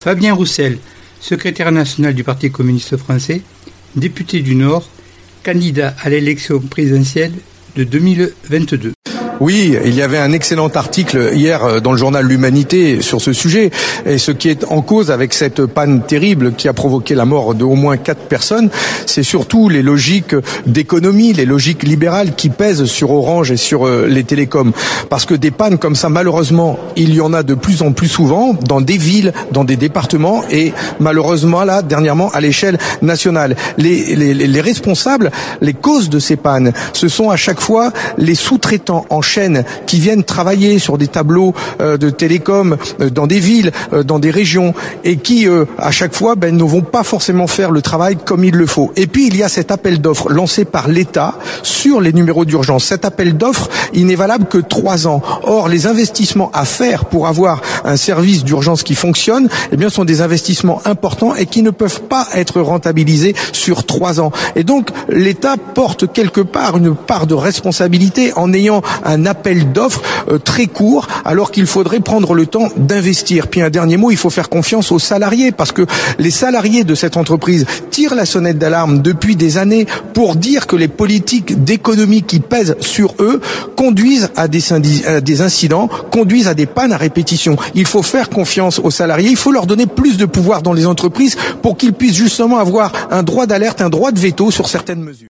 Fabien Roussel, secrétaire national du Parti communiste français, député du Nord, candidat à l'élection présidentielle de 2022. Oui, il y avait un excellent article hier dans le journal L'Humanité sur ce sujet. Et ce qui est en cause avec cette panne terrible qui a provoqué la mort d'au moins 4 personnes, c'est surtout les logiques d'économie, les logiques libérales qui pèsent sur Orange et sur les télécoms. Parce que des pannes comme ça, malheureusement, il y en a de plus en plus souvent dans des villes, dans des départements et malheureusement là, dernièrement, à l'échelle nationale. Les responsables, les causes de ces pannes, ce sont à chaque fois les sous-traitants en chaîne qui viennent travailler sur des tableaux de télécom dans des villes, dans des régions et qui à chaque fois ne vont pas forcément faire le travail comme il le faut. Et puis il y a cet appel d'offres lancé par l'État sur les numéros d'urgence. Cet appel d'offres, il n'est valable que 3 ans. Or les investissements à faire pour avoir un service d'urgence qui fonctionne, sont des investissements importants et qui ne peuvent pas être rentabilisés sur 3 ans. Et donc l'État porte quelque part une part de responsabilité en ayant un appel d'offres très court, alors qu'il faudrait prendre le temps d'investir. Puis un dernier mot, il faut faire confiance aux salariés, parce que les salariés de cette entreprise tirent la sonnette d'alarme depuis des années pour dire que les politiques d'économie qui pèsent sur eux conduisent à des incidents, conduisent à des pannes à répétition. Il faut faire confiance aux salariés, il faut leur donner plus de pouvoir dans les entreprises pour qu'ils puissent justement avoir un droit d'alerte, un droit de veto sur certaines mesures.